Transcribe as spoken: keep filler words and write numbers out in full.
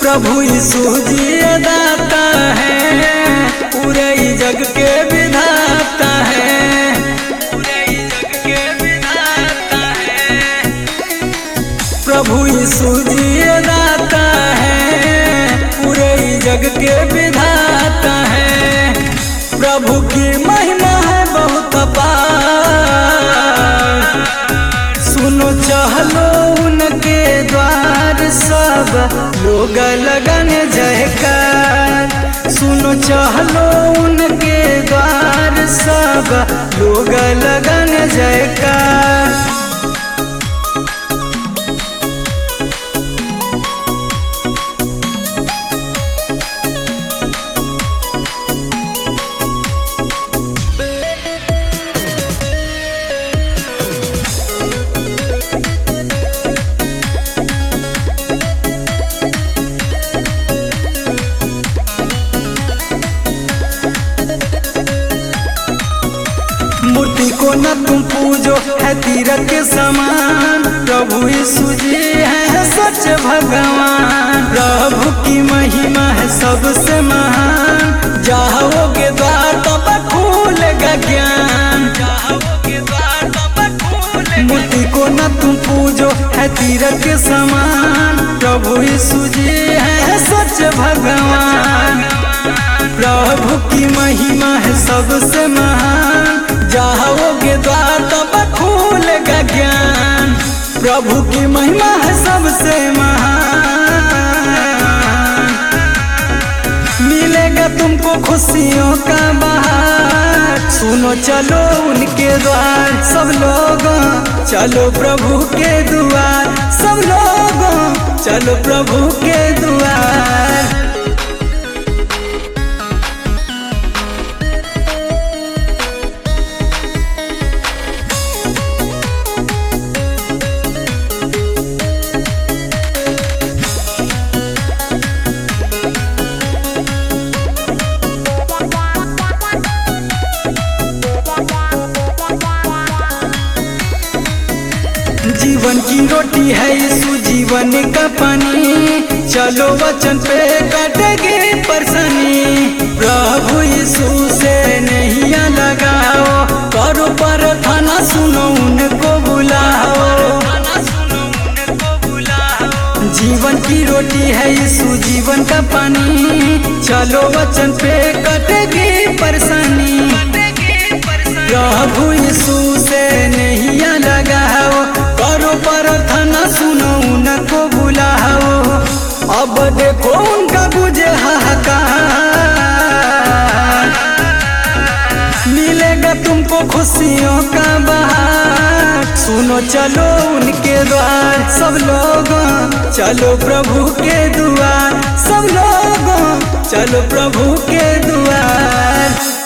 प्रभु यीशु जी दाता है, पूरे जग के विधाता है, पूरे जग के विधाता है। प्रभु यीशु जी दाता है, पूरे जग के विधाता है। प्रभु की महिमा है बहुत अपार, सुनो चहलो उनके द्वार, सब लोग लगन जयकार। सुनो चहलो उनके द्वार, सब लोग लगन जयकार। मूर्ति को न तुम पूजो, है तीरथ के समान। प्रभु यीशु जी है सच भगवान, प्रभु की महिमा है सबसे महान। जाओगे द्वार तब खुलेगा ज्ञान, जाओगे द्वार तब खुलेगा। मूर्ति को न तुम पूजो, है तीरथ के समान। प्रभु यीशु जी है सच भगवान, प्रभु की महिमा है सबसे महान। जाओगे द्वार तब खुलेगा ज्ञान, प्रभु की महिमा है सबसे महान। मिलेगा तुमको खुशियों का बहार, सुनो चलो उनके द्वार। सब लोग चलो प्रभु के द्वार, सब लोग चलो प्रभु के द्वार। जीवन की रोटी है यीशु, जीवन का पानी। चलो वचन पे कटेगी परेशानी, प्रभु यीशु से नहीं लगाओ। करो प्रार्थना, सुनो उनको बुलाओ। जीवन की रोटी है यीशु, जीवन का पानी। चलो वचन पे कटेगी परेशानी, प्रभु यीशु से नहीं लगाओ। करो प्रार्थना, सुनो उनको बुलाओ। अब देखो उनका गुजे हाहाकार, मिलेगा तुमको खुशियों का बहार। सुनो चलो उनके द्वार, सब लोग चलो प्रभु के द्वार, सब लोग चलो प्रभु के द्वार।